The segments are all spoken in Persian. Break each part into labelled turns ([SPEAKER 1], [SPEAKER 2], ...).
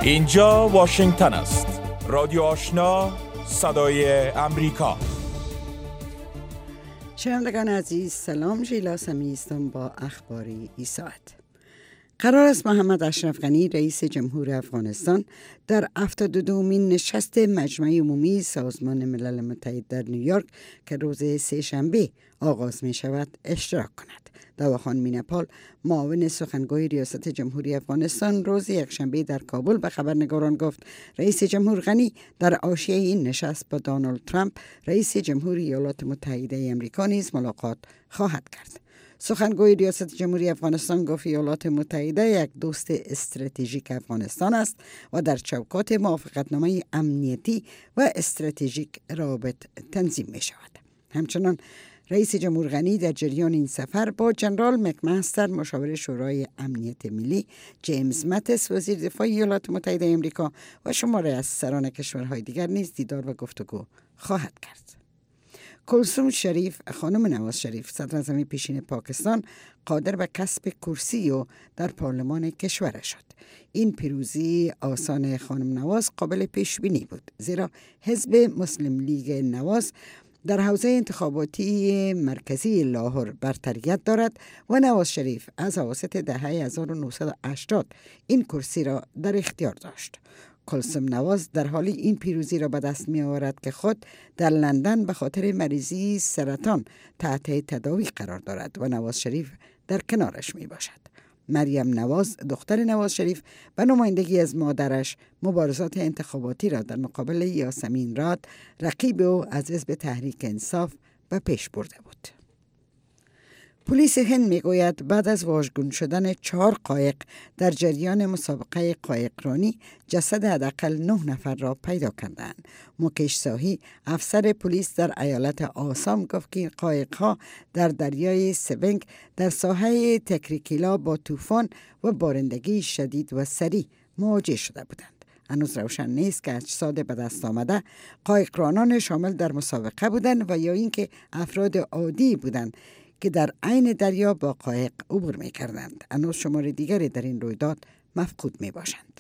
[SPEAKER 1] اینجا واشنگتن است. رادیو آشنا، صدای امریکا.
[SPEAKER 2] شنوندگان عزیز، سلام. ژیلا سمی هستم با اخباری این ساعت. قرار است محمد اشرف غنی رئیس جمهور افغانستان در 72مین نشست مجمع عمومی سازمان ملل متحد در نیویورک که روز سه‌شنبه آغاز می شود اشتراک کند. دواخان مینپال، معاون سخنگوی ریاست جمهوری افغانستان، روز یکشنبه در کابل به خبرنگاران گفت رئیس جمهور غنی در حاشیه این نشست با دونالد ترامپ رئیس جمهوری ایالات متحده آمریکا نیز ملاقات خواهد کرد. سخنگوی ریاست جمهوری افغانستان گفت ایالات متحده یک دوست استراتژیک افغانستان است و در چوکات موافقتنامه امنیتی و استراتژیک روابط تنظیم می شود. همچنان رئیس جمهور غنی در جریان این سفر با جنرال مکمستر مشاور شورای امنیت ملی، جیمز ماتیس وزیر دفاع ایالات متحده آمریکا و شماری از سران کشورهای دیگر نیز دیدار و گفتگو خواهد کرد. کلثوم شریف، خانم نواز شریف، صدر اعظم پیشین پاکستان، قادر به کسب کرسی در پارلمان کشور شد. این پیروزی آسان خانم نواز قابل پیش بینی بود، زیرا حزب مسلم لیگ نواز در حوزه انتخاباتی مرکزی لاهور برتریت دارد و نواز شریف از اواسط دهه 1980 این کرسی را در اختیار داشت. کلثوم نواز در حالی این پیروزی را به دست می آورد که خود در لندن به خاطر مریضی سرطان تحت تداوی قرار دارد و نواز شریف در کنارش می باشد. مریم نواز، دختر نواز شریف، به نمایندگی از مادرش مبارزات انتخاباتی را در مقابل یاسمین راد، رقیب او از حزب تحریک انصاف، به پیش برده بود. پلیس هند میگوید بعد از واژگون شدن 4 قایق در جریان مسابقه قایقرانی جسد حداقل 9 نفر را پیدا کردند. مکیش ساهی، افسر پلیس در ایالت آسام، گفت که قایق‌ها در دریای سبنگ در ساحه تکریکیلا با طوفان و بارندگی شدید و سریع مواجه شده بودند. هنوز روشن نیست که اجساد به دست آمده قایقرانان شامل در مسابقه بودند و یا اینکه افراد عادی بودند که در عین دریا با قایق عبور می کردند. هنوز شمار دیگری در این رویداد مفقود می باشند.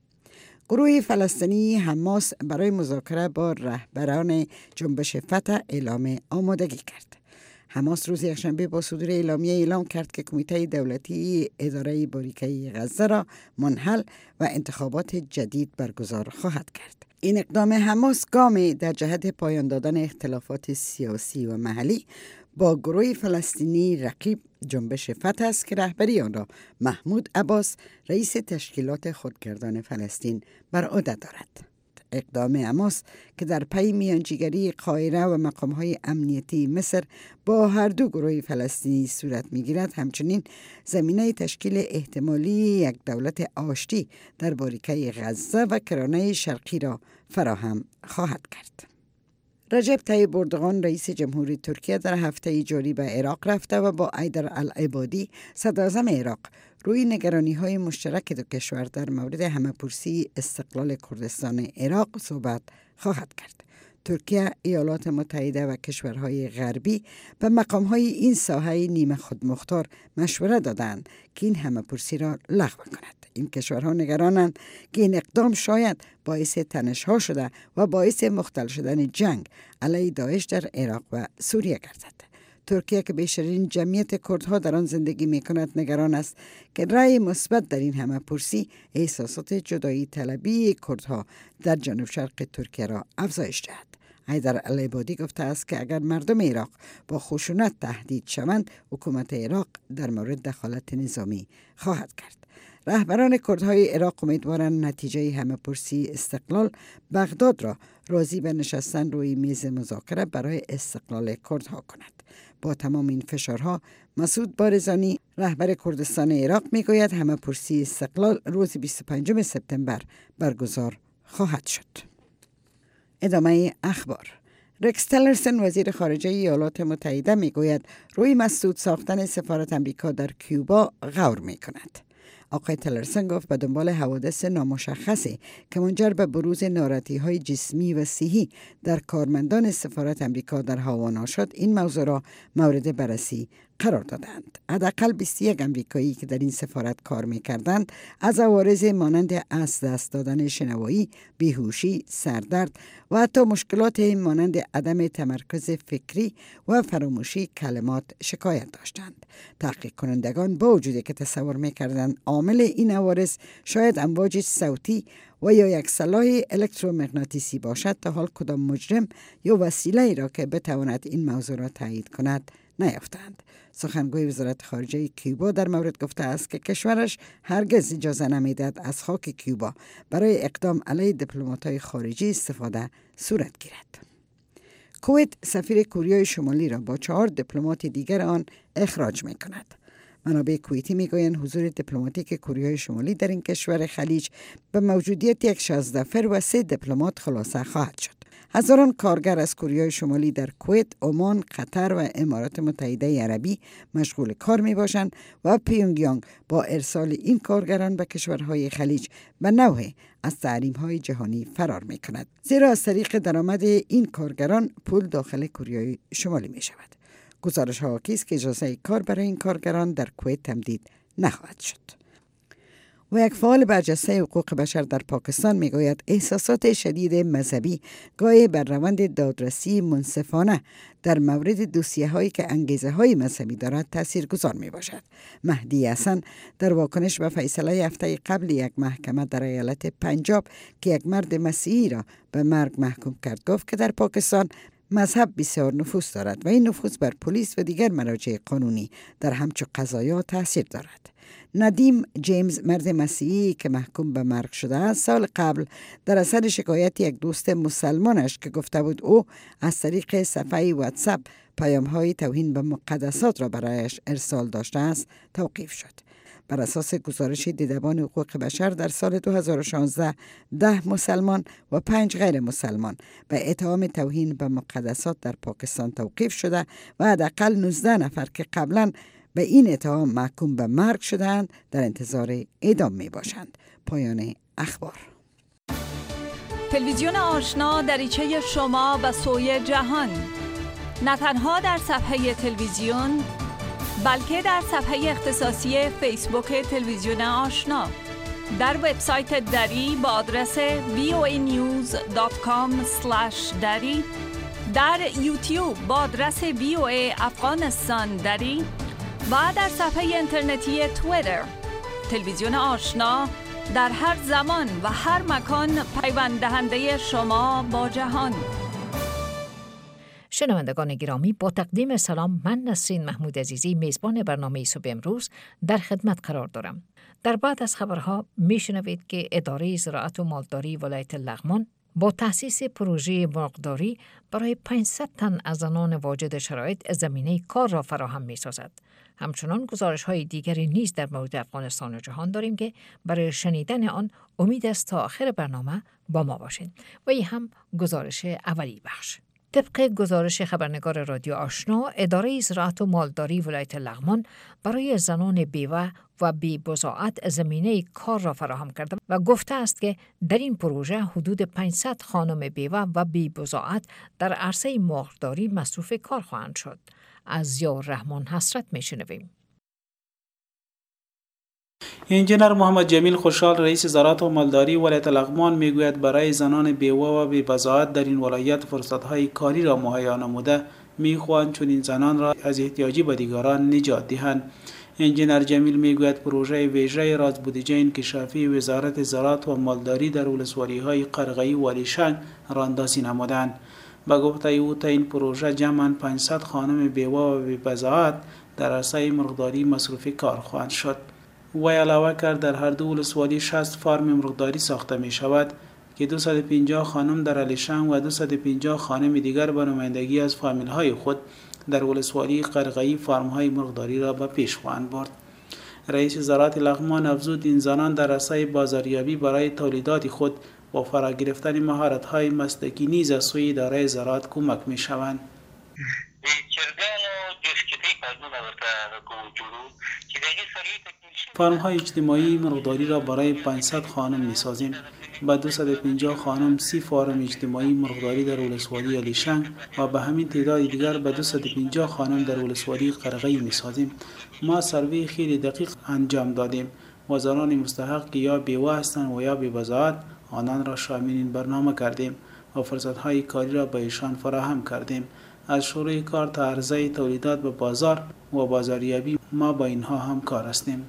[SPEAKER 2] گروه فلسطینی حماس برای مذاکره با رهبران جنبش فتح اعلام آمادگی کرد. حماس روز یکشنبه با صدور اعلامیه اعلام کرد که کمیته دولتی اداره باریکه غزه را منحل و انتخابات جدید برگزار خواهد کرد. این اقدام حماس گامی در جهت پایان دادن اختلافات سیاسی و محلی با گروه فلسطینی رقیب جنبش فتح است که رهبری آن را محمود عباس، رئیس تشکیلات خودگردان فلسطین، بر عهده دارد. اقدام حماس که در پی میانجیگری قاهره و مقام‌های امنیتی مصر با هر دو گروه فلسطینی صورت می‌گیرد، همچنین زمینه تشکیل احتمالی یک دولت آشتی در باریکه غزه و کرانه شرقی را فراهم خواهد کرد. رجب طیب اردوغان، رئیس جمهوری ترکیه، در هفته جاری به عراق رفته و با حیدر العبادی، صدراعظم عراق، روی نگرانی‌های مشترک دو کشور در مورد همه‌پرسی استقلال کردستان عراق صحبت خواهد کرد. ترکیه، ایالات متحده و کشورهای غربی به مقام‌های این ساحه نیمه خودمختار مشوره دادند که این همه‌پرسی را لغو کند. این کشورها نگرانند که این اقدام شاید باعث تنش‌ها شده و باعث مختل شدن جنگ علیه داعش در عراق و سوریه گردد. ترکیه که بیشترین جمعیت کردها در آن زندگی می‌کند نگران است که رأی مثبت در این همه‌پرسی احساسات جدایی طلبی کردها در جنوب شرق ترکیه را افزایش دهد. حیدر العبادی گفته است که اگر مردم عراق با خشونت تهدید شوند، حکومت عراق در مورد دخالت نظامی خواهد کرد. رهبران کردهای عراق امیدوارند نتیجه همه‌پرسی استقلال بغداد را راضی به نشستن روی میز مذاکره برای استقلال کردها کند. با تمام این فشارها، مسعود بارزانی، رهبر کردستان عراق، میگوید همه‌پرسی استقلال روز 25 سپتامبر برگزار خواهد شد. ادامه اخبار. رکس تیلرسون، وزیر خارجه ایالات متحده، میگوید روی مسدود ساختن سفارت امریکا در کیوبا غور میکند. آقای تیلرسون گفت به دنبال حوادث نامشخصی که منجر به بروز ناراحتی‌های جسمی و صحی در کارمندان سفارت امریکا در هاوانا شد، این موضوع را مورد بررسی قرار دادند. حداقل 21 امریکایی که در این سفارت کار می‌کردند از عوارض مانند از دست دادن شنوایی، بیهوشی، سردرد و حتی مشکلات مانند عدم تمرکز فکری و فراموشی کلمات شکایت داشتند. تحقیق کنندگان با وجودی که تصور می‌کردند عامل این عوارض شاید امواج صوتی و یا یک سلاح الکترومغناطیسی باشد، تا حال کدام مجرم یا وسیله‌ای را که بتواند این موضوع را تایید کند نیافتند. سخنگوی وزارت خارجه کیوبا در مورد گفته است که کشورش هرگز اجازه نمیدهد از خاک کیوبا برای اقدام علیه دیپلمات‌های خارجی استفاده صورت گیرد. کویت سفیر کوریای شمالی را با 4 دیپلمات دیگر آن اخراج می‌کند. منابع کویتی میگویند حضور دیپلماتیک کوریای شمالی در این کشور خلیج به موجودیت یک 16 نفر و 3 دیپلمات خلاصه خواهد شد. هزاران کارگر از کوریای شمالی در کویت، عمان، قطر و امارات متحده عربی مشغول کار می باشند و پیونگیانگ با ارسال این کارگران به کشورهای خلیج به نوعی از تحریم‌های جهانی فرار می کند، زیرا از طریق درآمد این کارگران پول داخل کوریای شمالی می شود. گزارش ها حاکی است که اجازه کار برای این کارگران در کویت تمدید نخواهد شد. و یک فعال برجسته حقوق بشر در پاکستان میگوید احساسات شدید مذهبی گاهی بر روند دادرسی منصفانه در مورد دوسیه هایی که انگیزه های مذهبی دارد تاثیرگذار می باشد. مهدی حسن در واکنش به فیصله هفته قبل یک محکمه در ایالت پنجاب که یک مرد مسیحی را به مرگ محکوم کرد گفت که در پاکستان مذهب بسیار نفوذ دارد و این نفوذ بر پلیس و دیگر مراجع قانونی در همچو قضایا تاثیر دارد. ندیم جیمز، مرد مسیحی که محکوم به مرگ شده است، سال قبل در اثر شکایت یک دوست مسلمانش که گفته بود او از طریق صفحه واتساپ پیام‌های توهین به مقدسات را برایش ارسال داشته است توقیف شد. بر اساس گزارش دیدبان حقوق بشر در سال 2016 10 مسلمان و 5 غیر مسلمان به اتهام توهین به مقدسات در پاکستان توقیف شده و حداقل 19 نفر که قبلا به این اتهام محکوم به مرگ شدند در انتظار اعدام می باشند. پایان اخبار.
[SPEAKER 3] تلویزیون آشنا دریچه شما به سوی جهان، نه تنها در صفحه تلویزیون بلکه در صفحه اختصاصی فیسبوک تلویزیون آشنا، در وبسایت دری با آدرس voanews.com/dari، در یوتیوب با آدرس VOA افغانستان دری و در صفحه اینترنتی توییتر. تلویزیون آشنا در هر زمان و هر مکان پیوند دهنده شما با جهان.
[SPEAKER 4] شنوندگان گرامی، با تقدیم سلام، من نسرین محمود عزیزی میزبان برنامه صبح امروز در خدمت قرار دارم. در بعد از خبرها میشنوید که اداره زراعت و مالداری ولایت لغمان با تأسیس پروژه مرغداری برای 500 تن از زنان واجد شرایط زمینه کار را فراهم می‌سازد. همچنان گزارش‌های دیگری نیز در مورد افغانستان و جهان داریم که برای شنیدن آن امید است تا آخر برنامه با ما باشید. و این هم گزارش اولی بخش. طبق گزارش خبرنگار رادیو آشنا، اداره زراعت و مالداری ولایت لغمان برای زنان بیوه و بی‌بضاعت زمینه کار را فراهم کرده و گفته است که در این پروژه حدود 500 خانم بیوه و بی‌بضاعت در عرصه مرغداری مصروف کار خواهند شد. از ضیاء الرحمن حسرت میشنویم.
[SPEAKER 5] انجینر محمد جمیل خوشحال، رئیس زراعت و مالداری ولایت لغمان میگوید برای زنان بیوه و بی‌بضاعت در این ولایت فرصت‌های کاری را مهیا نموده میخواهند چون این زنان را از احتیاجی به دیگران نجات دهند. انجینر جمیل میگوید پروژه ویژه راز بودجه انکشافی وزارت زراعت و مالداری در ولسوالی‌های قرغه‌ای و علیشنگ را اندازی نمودند. با گفته او تا این پروژه جمعاً 500 خانم بیوه و بی‌بضاعت در عرصه مرغداری مصروف کار خواهند شد. وی علاوه کرد در هر دو ولسوالی 60 فارم مرغداری ساخته می شود که 250 خانم در علیشنگ و 250 خانم دیگر به نمایندگی از فامیل‌های خود در ولسوالی قرغه‌ای فارم‌های مرغداری را به پیش خواهند برد. رئیس زراعت لغمان افزود این زنان در عرصه بازاریابی برای تولیدات خود با فرا گرفتن مهارت‌های مسلکی نیز از سوی اداره زراعت کمک می‌شوند. فارم‌های اجتماعی مرغداری را برای 500 خانم می‌سازیم به 250 خانم 30 فارم اجتماعی مرغداری در ولسوالی علیشنگ و به همین تعداد دیگر به 250 خانم در ولسوالی قرغی می‌سازیم. ما سروی خیلی دقیق انجام دادیم و زنان مستحق که یا بیوه هستند و یا بی‌بضاعت آنان را شامل این برنامه کردیم و فرصت‌های کاری را به ایشان فراهم کردیم. از شروع کار تا عرضه تولیدات به بازار و بازاریابی ما با اینها همکار هستیم.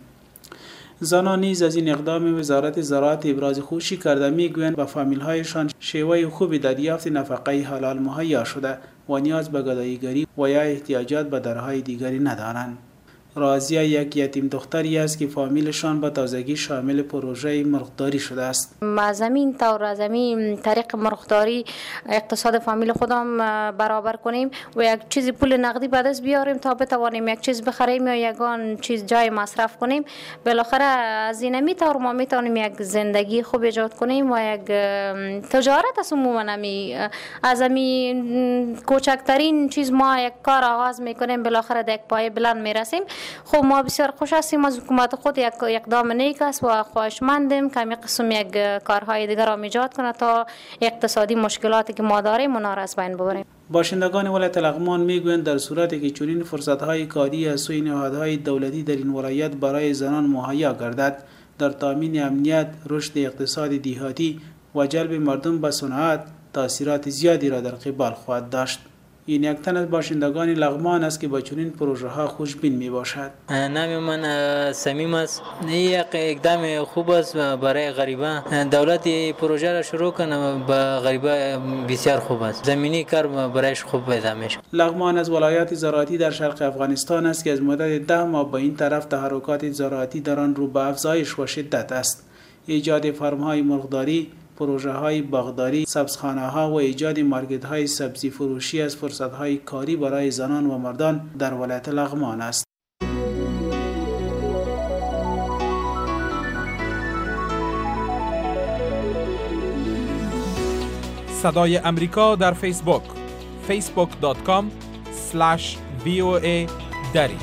[SPEAKER 5] زنان نیز از این اقدام وزارت زراعت ابراز خوشی کرده میگویند به فامیل‌هایشان شیوه خوبی دریافت نفقه حلال مهیا شده و نیاز به گدایی‌گری و یا احتیاجات به درهای دیگری ندارند. رازیه یک یتیم دختری است که فامیلشان به تازگی شامل پروژه مرغداری شده است.
[SPEAKER 6] از همین طریق مرغداری اقتصاد فامیل خودم برابر کنیم و یک چیزی پول نقدی به دست بیاریم تا بتوانیم یک چیز بخریم یا یگان چیز جای مصرف کنیم. بالاخره از این میطور ما میتونیم یک زندگی خوب ایجاد کنیم و یک تجارت از عموما از همین کوچکترین چیز ما یک کار آغاز میکنیم بالاخره در یک پایه بلند میرسیم. خب ما بسیار خوش هستیم از حکومت خود یک اقدام نیک است و خواهشمندیم که همین قسم یک کارهای دیگر را ایجاد کنه تا اقتصادی مشکلاتی که ما داریم اونا را از بین ببریم.
[SPEAKER 5] باشندگان ولایت لغمان میگویند در صورتی که چنین فرصت‌های کاری از سوی نهادهای دولتی در این ولایت برای زنان مهیا گردد، در تامین امنیت، رشد اقتصاد دیهاتی و جلب مردم به صنعت تأثیرات زیادی را در قبال خواهد داشت. این یک تن از باشندگان لغمان است که با چنین پروژه ها خوشبین می باشد.
[SPEAKER 7] نام من سمیم است. یک اقدام خوب است برای غریبان. دولت پروژه را شروع کنه به غریبان بسیار خوب است. زمینی کار برایش خوب پیدا میشه.
[SPEAKER 5] لغمان از ولایات زراعتی در شرق افغانستان است که از مدت 10 ماه به این طرف تحرکات زراعتی در آن رو به افزایش و شدت است. ایجاد فرم‌های مرغداری، پروژه‌های باغداری، سبزخانه‌ها و ایجاد مارکت‌های سبزی فروشی از فرصت‌های کاری برای زنان و مردان در ولایت لغمان است.
[SPEAKER 1] صدای امریکا در فیسبوک facebook.com/VOA دری.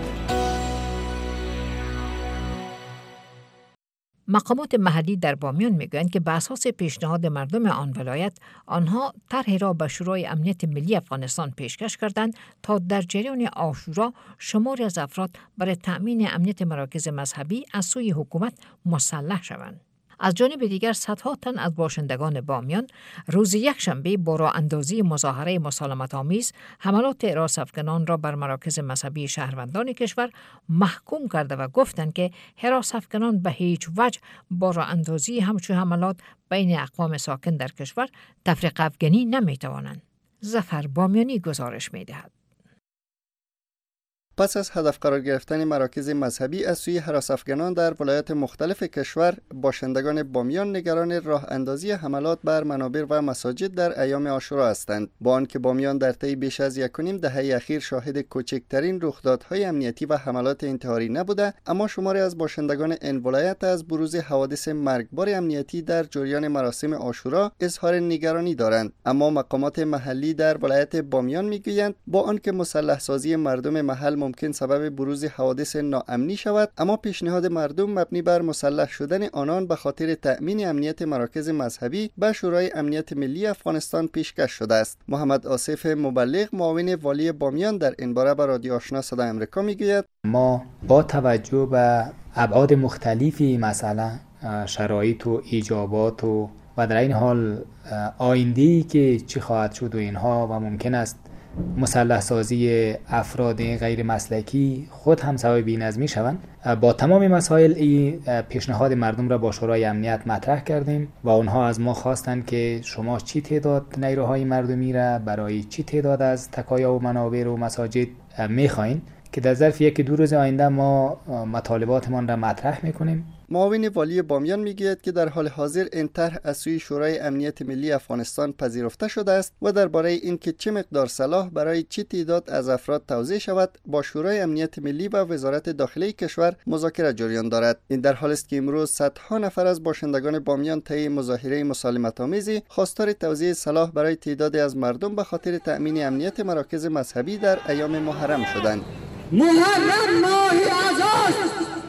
[SPEAKER 4] مقامات محلی در بامیان میگویند که به اساس پیشنهاد مردم آن ولایت آنها طرحی را به شورای امنیت ملی افغانستان پیشکش کردند تا در جریان عاشورا شماری از افراد برای تأمین امنیت مراکز مذهبی از سوی حکومت مسلح شوند. از جانب دیگر صدها تن از باشندگان بامیان روز یکشنبه با راه اندازی مظاهره مسالمت آمیز حملات حراس افکنان را بر مراکز مذهبی شهروندان کشور محکوم کرده و گفتند که حراس افکنان به هیچ وجه با راه اندازی همچون حملات بین اقوام ساکن در کشور تفریق افغانی نمیتوانند. ظفر بامیانی گزارش میدهد.
[SPEAKER 8] پس از هدف قرار گرفتن مراکز مذهبی از سوی حراس افغانان در ولایات مختلف کشور، باشندگان بامیان نگران راه اندازی حملات بر منابر و مساجد در ایام عاشورا هستند. با آنکه بامیان در طی بیش از 1.5 دهه اخیر شاهد کوچکترین رخدادهای امنیتی و حملات انتحاری نبوده، اما شماری از باشندگان این ولایت از بروز حوادث مرگبار امنیتی در جریان مراسم عاشورا اظهار نگرانی دارند. اما مقامات محلی در ولایت بامیان میگویند با آنکه مسلح سازی مردم محل ممکن سبب بروز حوادث ناامنی شود، اما پیشنهاد مردم مبنی بر مسلح شدن آنان به خاطر تأمین امنیت مراکز مذهبی به شورای امنیت ملی افغانستان پیشکش شده است. محمد آصف مبلغ، معاون والی بامیان، در این باره به رادیو آشنا صدای آمریکا میگوید:
[SPEAKER 9] ما با توجه به ابعاد مختلفی، مثلا شرایط و ایجابات و در این حال آینده‌ای که چی خواهد شد و اینها، و ممکن است مسلح سازی افراد غیر مسلکی خود هم سبب بی‌نظمی شوند، با تمام مسائل این پیشنهاد مردم را با شورای امنیت مطرح کردیم و آنها از ما خواستند که شما چی تعداد نیروهای مردمی را برای چی تعداد از تکایا و منابر و مساجد می‌خواین که در ظرف 1-2 روز آینده ما مطالباتمان را مطرح می‌کنیم.
[SPEAKER 8] معاون والی بامیان میگوید که در حال حاضر این طرح از سوی شورای امنیت ملی افغانستان پذیرفته شده است و درباره اینکه چه مقدار سلاح برای چه تعداد از افراد توزیع شود با شورای امنیت ملی و وزارت داخلی کشور مذاکره جریان دارد. این در حالی است که امروز صدها نفر از باشندگان بامیان طی مظاهره مسالمت آمیزی خواستار توزیع سلاح برای تعدادی از مردم به خاطر تأمین امنیت مراکز مذهبی در ایام محرم شدند.
[SPEAKER 10] محرم ماه عزاست،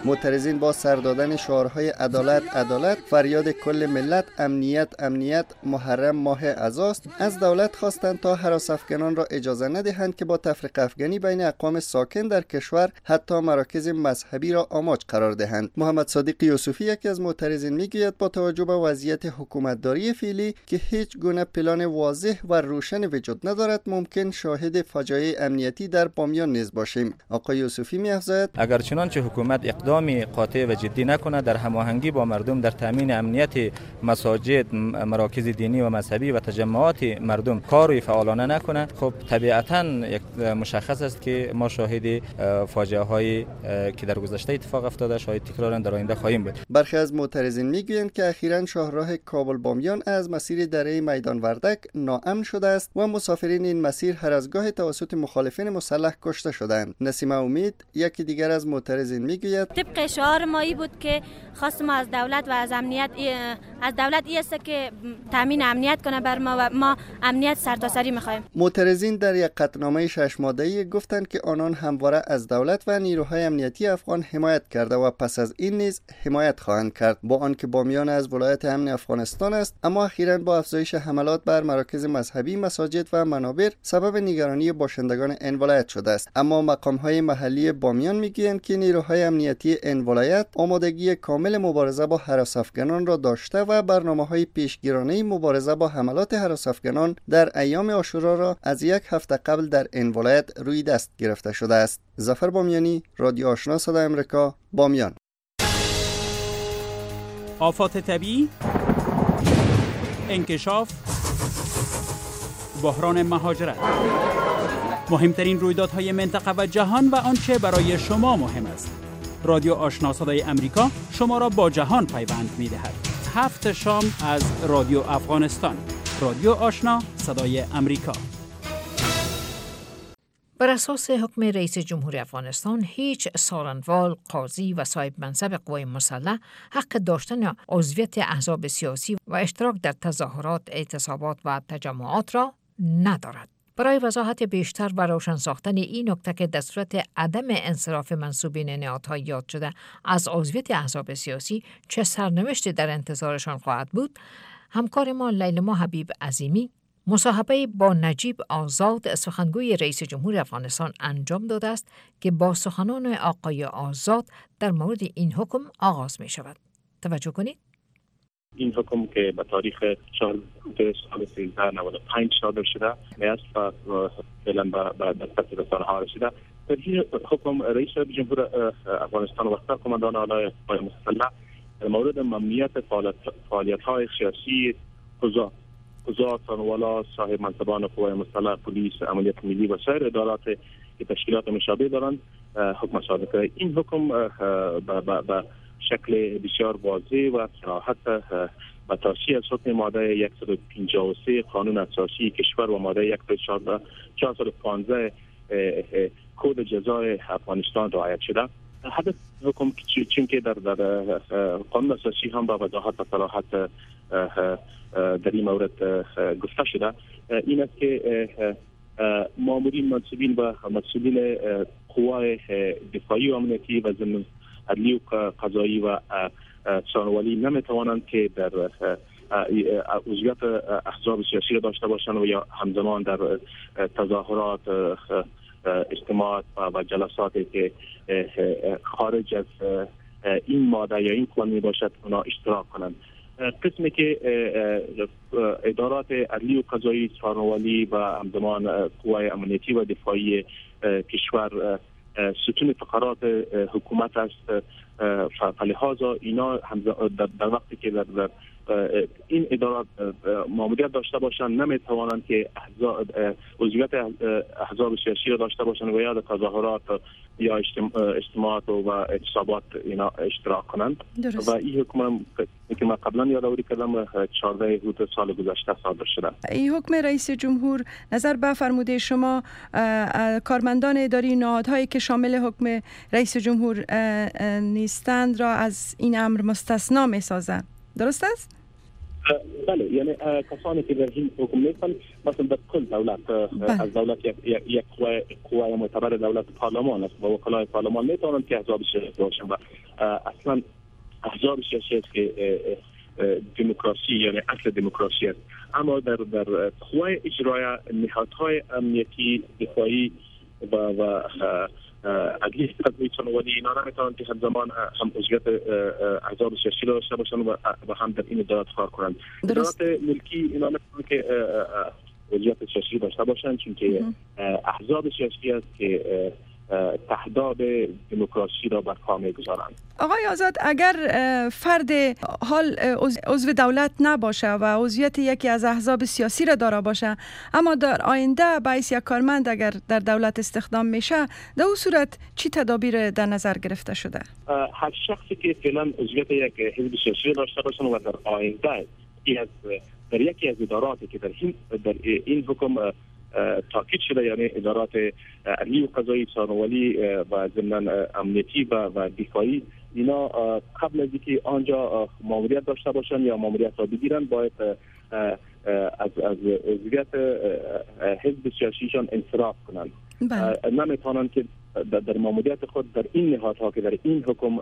[SPEAKER 8] معترضین با سر دادن شعارهای عدالت عدالت، فریاد کل ملت امنیت امنیت، محرم ماه عزاست، از دولت خواستند تا هراس‌افکنان را اجازه ندهند که با تفرقه افکنی بین اقوام ساکن در کشور حتی مراکز مذهبی را آماج قرار دهند. محمد صادق یوسفی یکی از معترضین میگوید با توجه به وضعیت حکومتداری فعلی که هیچ گونه پلان واضح و روشن وجود ندارد، ممکن شاهد فاجعه امنیتی در بامیان نیز باشیم. آقای یوسفی می‌افزاید
[SPEAKER 10] اگر چنانچه حکومت اقدامی قاطع و جدی نکنه در هماهنگی با مردم در تامین امنیت مساجد، مراکز دینی و مذهبی و تجمعات مردم کاری فعالانه نکنه، خب طبیعتاً مشخص است که ما شاهد فاجعه هایی که در گذشته اتفاق افتاده شاید تکرار در آینده خواهیم بود.
[SPEAKER 8] برخی از معترضین میگویند که اخیراً شاهراه کابل بامیان از مسیر دره میدان وردک ناامن شده است و مسافرین این مسیر هر از گاه توسط مخالفین مسلح کشته شدند. نسیمه امید یکی دیگر از معترضین میگوید
[SPEAKER 11] طبق شعار مایی بود که خواست ما از دولت و از امنیت از دولت است که تامین امنیت کنه بر ما و ما امنیت سرتاسری می‌خوایم.
[SPEAKER 8] معترضین در یک قطعنامه 6 ماده‌ای گفتند که آنان همواره از دولت و نیروهای امنیتی افغان حمایت کرده و پس از این نیز حمایت خواهند کرد. با آنکه بامیان از ولایت امن افغانستان است، اما اخیراً با افزایش حملات بر مراکز مذهبی، مساجد و منابر سبب نگرانی باشندگان این ولایت شده است. اما مقام‌های محلی بامیان میگویند که نیروهای امنیتی این ولایت آمادگی کامل مبارزه با هراس‌افکنان را داشته و برنامه‌های پیشگیرانه مبارزه با حملات هراس‌افکنان در ایام عاشورا را از یک هفته قبل در این ولایت روی دست گرفته شده است. ظفر بامیانی، رادیو آشنا صدای آمریکا، بامیان.
[SPEAKER 1] آفات طبیعی، انکشاف، بحران مهاجرت، مهمترین رویدادهای منطقه و جهان و آنچه برای شما مهم است. رادیو آشنا صدای آمریکا شما را با جهان پیوند می‌دهد. 7 شام از رادیو افغانستان. رادیو آشنا صدای آمریکا.
[SPEAKER 4] بر اساس حکم رئیس جمهور افغانستان، هیچ سالنوال، قاضی و صاحب منصب قوای مسلح حق داشتن عضویت احزاب سیاسی و اشتراک در تظاهرات، اعتصابات و تجمعات را ندارد. برای وضاحت بیشتر و روشن ساختن این نکته که در صورت عدم انصراف منصوبین نهادهای یاد شده از عضویت احزاب سیاسی چه سرنوشتی در انتظارشان خواهد بود، همکار ما لیلما حبیب عظیمی مصاحبه با نجیب آزاد سخنگوی رئیس جمهور افغانستان انجام داده است که با سخنان آقای آزاد در مورد این حکم آغاز می شود. توجه کنید.
[SPEAKER 12] این حکم که به تاریخ 4 سال 1395 صادر شده است و فعلا به دسترس رسانه‌ها رسیده. در این حکم رئیس جمهور افغانستان و قماندان اعلی قوای مسلح در مورد ممنوعیت فعالیت‌های سیاسی قضات، سالنوالان، صاحب منصبان قوای مسلح، پلیس، امنیت ملی و سایر ادارات که تشکیلات مشابه دارند حکم صادر کرده. این حکم به شکل بسیار واضح و صراحت به تاسیس از حکم ماده 153 قانون اساسی کشور و ماده 415 کد جزای افغانستان رعایت شده. هدف حکم چون که در قانون اساسی هم با وضاحت و صراحت در این مورد گفته شده این است که مامورین، منصبین و مسئولین قوای دفاعی و امنیتی و ضمن عدلی و قضایی و ثانویه‌ای نمیتوانند که در عضویت احزاب سیاسی را داشته باشند و یا همزمان در تظاهرات، اجتماعات و جلساتی که خارج از این ماده یا این قانون باشد اونا اشتراک کنند. قسمی که ادارات عدلی و قضایی، ثانویه‌ای و همزمان قوای امنیتی و دفاعی کشور ستون فقرات حکومت است، فلهذا اینا در وقتی که در این ادارات ماموریت داشته باشند نمیتوانند که عضویت احزاب سیاسی را داشته باشند و یا در تظاهرات یا اجتماعات و اعتصابات اینا اشتراک کنند. و این حکم که من قبلا یادآوری کردم 14 حدود سال گذشته صادر شده.
[SPEAKER 13] این حکم رئیس جمهور نظر به فرموده شما کارمندان اداری نهادهایی که شامل حکم رئیس جمهور نیستند را از این امر مستثنا می‌سازند. درست است؟
[SPEAKER 12] بله، یعنی کسانی که در این حکم نیستن، مثلا در کل دولت از دولت یک قوه معتبر دولت پارلمان است و وکلای پارلمان میتوانند که احزاب سیاسی باشند و اصلا احزاب سیاسی است که دموکراسی یعنی اصل دموکراسی است. اما در قوه اجرایی نهادهای امنیتی دفاعی و عدلیه تدبیر چنوانی اینا نمیتونن که همزمان هم عضویت احزاب سیاسی داشته باشن و هم در این ادارات کار کنند. ادارات ملکی اینا نمیتونن که عضویت سیاسی داشته باشن، چون که احزاب سیاسی است که تهداب دموکراسی را بر پا میگذارند.
[SPEAKER 13] آقای آزاد، اگر فرد حال عضو دولت نباشه و عضویت یکی از احزاب سیاسی را دارا باشه، اما در آینده به حیث یک کارمند اگر در دولت استخدام میشه، در اون صورت چی تدابیر در نظر گرفته شده؟
[SPEAKER 12] هر شخصی که فعلا عضویت یک حزب سیاسی داشته باشه و در آینده در یکی از اداراتی که در این حکم تاکید شده، یعنی ادارات عدلی و قضایی، ثانوی و ضمن امنیتی و دفاعی، اینا قبل از اینکه آنجا ماموریت داشته باشن یا ماموریت را بگیرن باید از عضویت حزب سیاسیشان انصراف کنند. نمیتونن که در ماموریت خود در این نهادها که در این حکم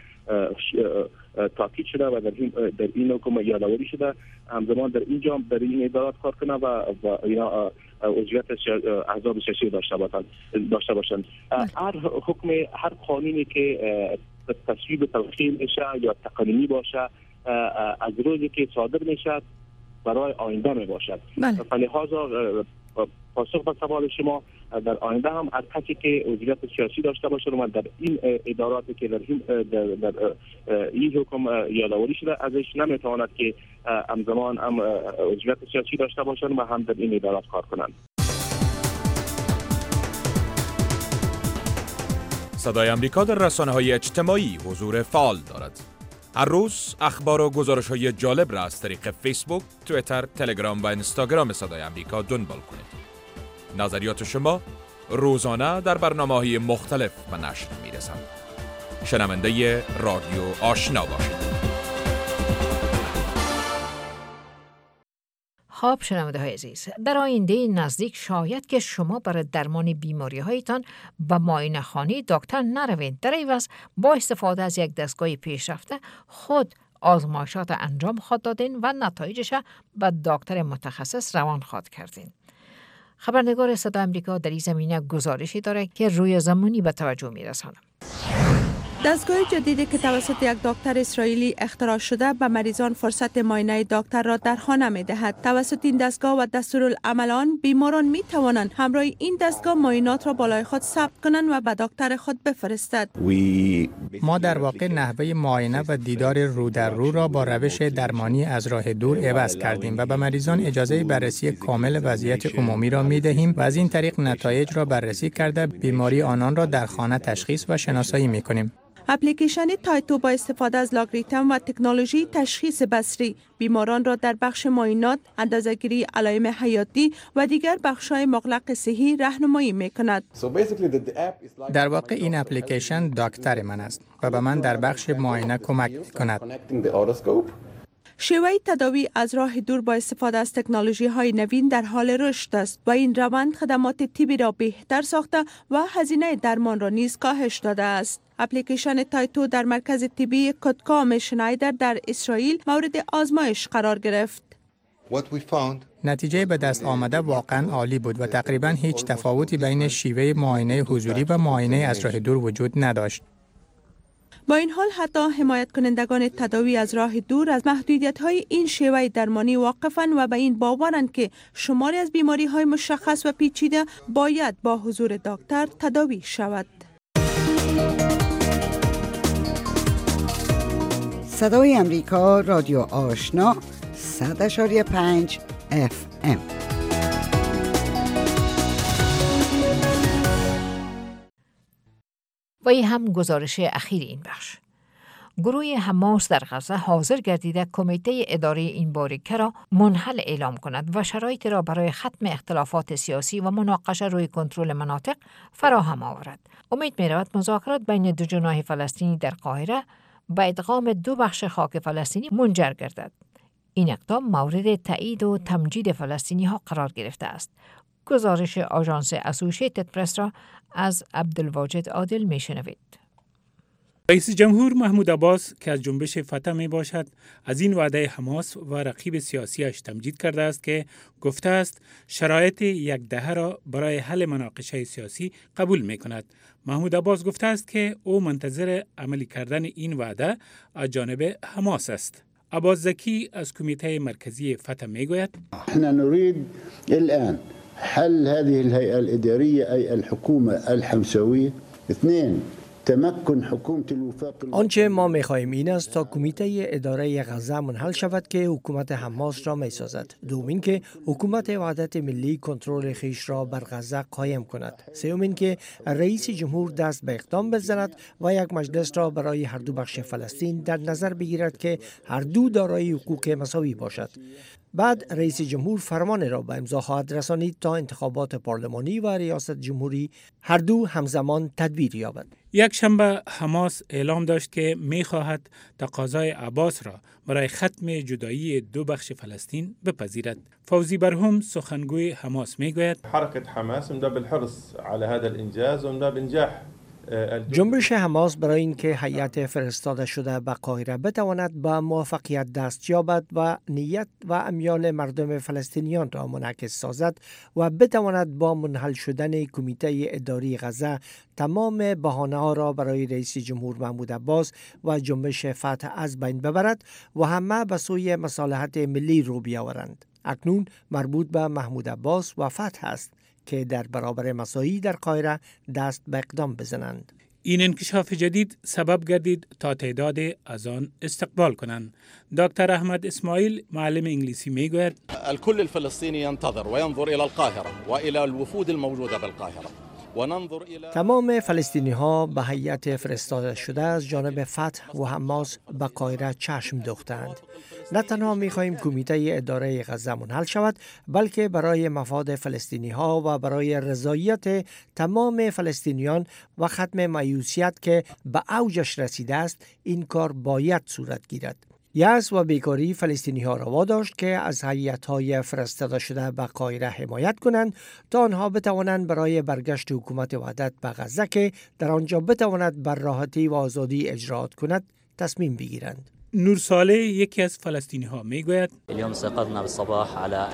[SPEAKER 12] تاکید شده و در این حکم یادآوری شده همزمان در اینجا در این ادارات کار کنه و اینا عضویت احزاب سیاسی داشته باشند. هر حکم، هر قانونی که تصویب توقیع میشه یا تقنینی باشه، از روزی که صادر میشه برای آینده می باشد. فلهذا پاسخ به سوال شما، در آینده هم از کسی که عضویت سیاسی داشته باشه و در این اداراتی که در این حکم یادآوری شده ازش نمیتواند که همزمان هم عضویت سیاسی داشته باشن و هم در این ادارات کار کنند.
[SPEAKER 14] صدای امریکا در رسانه‌های اجتماعی حضور فعال دارد. هر روز اخبار و گزارش‌های جالب را از طریق فیسبوک، توییتر، تلگرام و اینستاگرام صدای امریکا دنبال کنید. نظریات شما روزانه در برنامه‌های مختلف به نشر می‌رسند. شنونده رادیو آشنا باشید.
[SPEAKER 4] خب شنونده عزیز، در آینده نزدیک شاید که شما برای درمان بیماری هایتان به معاینه خانه دکتر نروید. در عوض با استفاده از یک دستگاه پیشرفته خود آزمایشات انجام خود دادین و نتایجش به دکتر متخصص روان خود کردین. خبرنگار صدای امریکا در این زمینه گزارشی داره که روی زمانی به توجه میرسانم.
[SPEAKER 13] دستگاه جدیدی که توسط یک دکتر اسرائیلی اختراع شده به مریضان فرصت معاینه دکتر را در خانه می دهد. توسط این دستگاه و دستورالعمل آن بیماران می توانند همراه این دستگاه معاینات را بالای خود ثبت کنند و به دکتر خود بفرستند.
[SPEAKER 9] ما در واقع نحوه معاینه و دیدار رو در رو را با روش درمانی از راه دور عوض کردیم و به مریضان اجازه بررسی کامل وضعیت عمومی را می دهیم و از این طریق نتایج را بررسی کرده بیماری آنان را در خانه تشخیص و شناسایی می کنیم.
[SPEAKER 13] اپلیکیشن تایتو با استفاده از لاگریتم و تکنولوژی تشخیص بصری بیماران را در بخش معاینات، اندازه‌گیری علائم حیاتی و دیگر بخش‌های مغلق صحی راهنمایی می‌کند.
[SPEAKER 9] در واقع این اپلیکیشن دکتر من است و به من در بخش معاینه کمک می‌کند.
[SPEAKER 13] شیوه تداوی از راه دور با استفاده از تکنولوژی‌های نوین در حال رشد است و این روند خدمات طبی را بهتر ساخته و هزینه درمان را نیز کاهش داده است. اپلیکیشن تایتو در مرکز طبی کدکام شنایدر در اسرائیل مورد آزمایش قرار گرفت.
[SPEAKER 9] نتیجه به دست آمده واقعا عالی بود و تقریبا هیچ تفاوتی بین شیوه معاینه حضوری و معاینه از راه دور وجود نداشت.
[SPEAKER 13] با این حال حتی حمایت کنندگان تداوی از راه دور از محدودیت‌های این شیوه درمانی واقفند و به این باورند که شماری از بیماری‌های مشخص و پیچیده باید با حضور دکتر تداوی شود.
[SPEAKER 2] صدای امریکا، رادیو آشنا، 100.5 FM.
[SPEAKER 4] و این هم گزارش اخیر این بخش. گروه حماس در غزه حاضر گردیده کمیته اداری این باریکه را منحل اعلام کند و شرایط را برای ختم اختلافات سیاسی و مناقشه روی کنترل مناطق فراهم آورد. امید می رود مذاکرات بین دو جناح فلسطینی در قاهره به ادغام دو بخش خاک فلسطینی منجر گردد. این اقدام مورد تایید و تمجید فلسطینی ها قرار گرفته است. گزارش آژانس اسوشیتد پرس را از عبدالواجد عادل میشنوید.
[SPEAKER 5] رئیس جمهور محمود عباس که از جنبش فتح می باشد از این وعده حماس و رقیب سیاسیش تمجید کرده است که گفته است شرایط یک دهه را برای حل مناقشه سیاسی قبول می کند. محمود عباس گفته است که او منتظر عملی کردن این وعده از جانب حماس است. عباس زکی از کمیته مرکزی فتح می گوید
[SPEAKER 15] احنا نريد الان حل هذه الهيئة الإدارية أي الحكومة الحمساوية. اثنين تمكن حکومت
[SPEAKER 16] آنچه ما می‌خواهیم این است تا کمیته اداره غزه منحل شود که حکومت حماس را می‌سازد. دوم که حکومت وحدت ملی کنترل خویش را بر غزه قایم کند. سوم که رئیس جمهور دست به اقدام بزند و یک مجلس را برای هر دو بخش فلسطین در نظر بگیرد که هر دو دارای حقوق مساوی باشد. بعد رئیس جمهور فرمان را به امضا خواهد رسانید تا انتخابات پارلمانی و ریاست جمهوری هر دو همزمان تدبیر یابد.
[SPEAKER 5] یک شنبه حماس اعلام داشت که می‌خواهد تقاضای عباس را برای ختم جدایی دو بخش فلسطین بپذیرد. فوزی برهم سخنگوی حماس میگوید
[SPEAKER 17] حرکت حماس من باب الحرص على هذا الانجاز و من باب انجاح
[SPEAKER 16] جنبش حماس برای اینکه هیئت فرستاده شده به قاهره بتواند به موفقیت دست یابد و نیت و امیال مردم فلسطینیان را منعکس سازد و بتواند با منحل شدن کمیته اداری غزه تمام بهانه‌ها را برای رئیس جمهور محمود عباس و جنبش فتح از بین ببرد و همه به سوی مصالحت ملی رو بیاورند. اکنون مربوط به محمود عباس و فتح است که در برابر مساعی در قاهره دست به اقدام بزنند.
[SPEAKER 5] این انکشاف جدید سبب گردید تا تعداد از آن استقبال کنند. دکتر احمد اسماعیل معلم انگلیسی میگوید
[SPEAKER 18] الكل الفلسطيني ينتظر وينظر الى القاهره والى الوفود الموجوده بالقاهره.
[SPEAKER 16] تمام فلسطینی ها به هیئت فرستاده شده از جانب فتح و حماس به قاهره چشم دوختند. نه تنها می خواهیم کمیته اداره غزه منحل شود، بلکه برای مفاد فلسطینی ها و برای رضایت تمام فلسطینیان و ختم مایوسیت که به اوجش رسیده است این کار باید صورت گیرد. یأس و بیکاری فلسطینی ها را واداشت که از هیئت‌های فرستاده شده به قاهره حمایت کنند تا آنها بتوانند برای برگشت حکومت وحدت به غزه که در آنجا بتواند بر راحتی و آزادی اجرات کند تصمیم بگیرند.
[SPEAKER 5] نور صالح یکی از فلسطینی ها میگوید
[SPEAKER 19] اليوم استيقظنا بالصباح على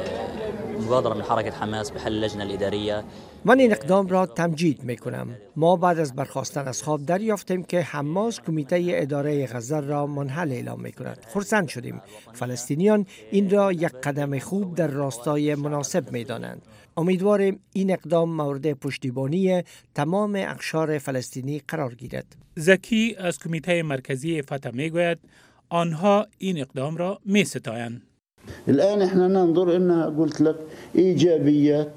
[SPEAKER 19] مبادرة من حركة حماس بحل اللجنة الإدارية.
[SPEAKER 16] من این اقدام را تمجید میکنم. ما بعد از برخاستن از خواب دریافتیم که حماس کمیته اداره غزه را منحل اعلام میکند. خرسند شدیم. فلسطینیان این را یک قدم خوب در راستای مناسب میدانند. امیدواریم این اقدام مورد پشتیبانی تمام اقشار فلسطینی قرار گیرد.
[SPEAKER 5] زکی از کمیته مرکزی فتح میگوید آنها این اقدام را میستایند.
[SPEAKER 15] الان احنا ننظر انها قلت لك ایجابیات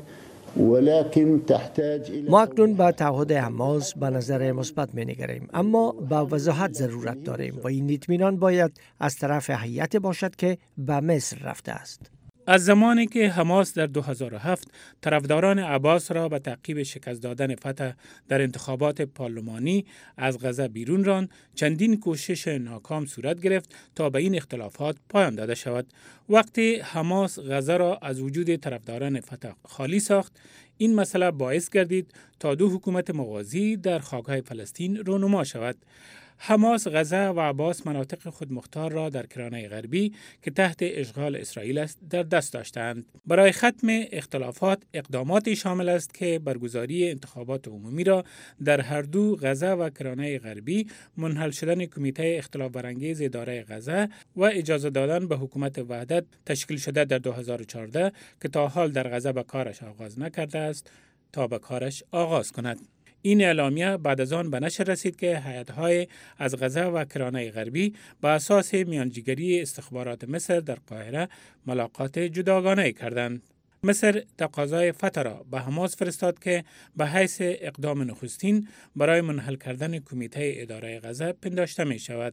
[SPEAKER 15] ولكن تحتاج الى
[SPEAKER 16] ما اکنون به تعهد حماس به نظر مثبت می‌نگریم، اما با وضاحت ضرورت داریم و این اطمینان باید از طرف هیئت باشد که به مصر رفته است.
[SPEAKER 5] از زمانی که حماس در 2007 طرفداران عباس را به تعقیب شکست دادن فتح در انتخابات پارلمانی از غزه بیرون راند، چندین کوشش ناکام صورت گرفت تا به این اختلافات پایان داده شود. وقتی حماس غزه را از وجود طرفداران فتح خالی ساخت، این مسئله باعث گردید تا دو حکومت موازی در خاک‌های فلسطین رونما شود. حماس غزه و عباس مناطق خودمختار را در کرانه غربی که تحت اشغال اسرائیل است در دست داشتند. برای ختم اختلافات اقداماتی شامل است که برگزاری انتخابات عمومی را در هر دو غزه و کرانه غربی، منحل شدن کمیته اختلاف برانگیز اداره غزه و اجازه دادن به حکومت وحدت تشکیل شده در 2014 که تا حال در غزه به کارش آغاز نکرده است تا به کارش آغاز کند. این اعلامیه بعد از آن به نشر رسید که هیئت‌های از غزه و کرانه غربی به اساس میانجیگری استخبارات مصر در قاهره ملاقات جداگانه کردند. مصر تقاضای فتح را به حماس فرستاد که به حیث اقدام نخستین برای منحل کردن کمیته اداره غزه پنداشته می شود.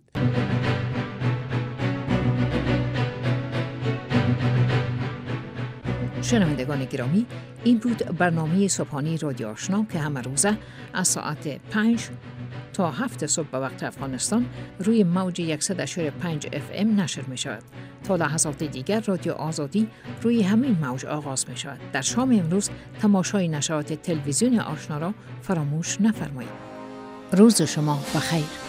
[SPEAKER 4] شنوندگان گرامی، این بود برنامه صبحانه رادیو آشنا که همه روزه از ساعت 5 تا 7 صبح به وقت افغانستان روی موج 100.5 FM نشر می شود. تا لحظات دیگر رادیو آزادی روی همین موج آغاز می شود. در شام امروز تماشای نشرات تلویزیون آشنا را فراموش نفرمایید. روز شما بخیر.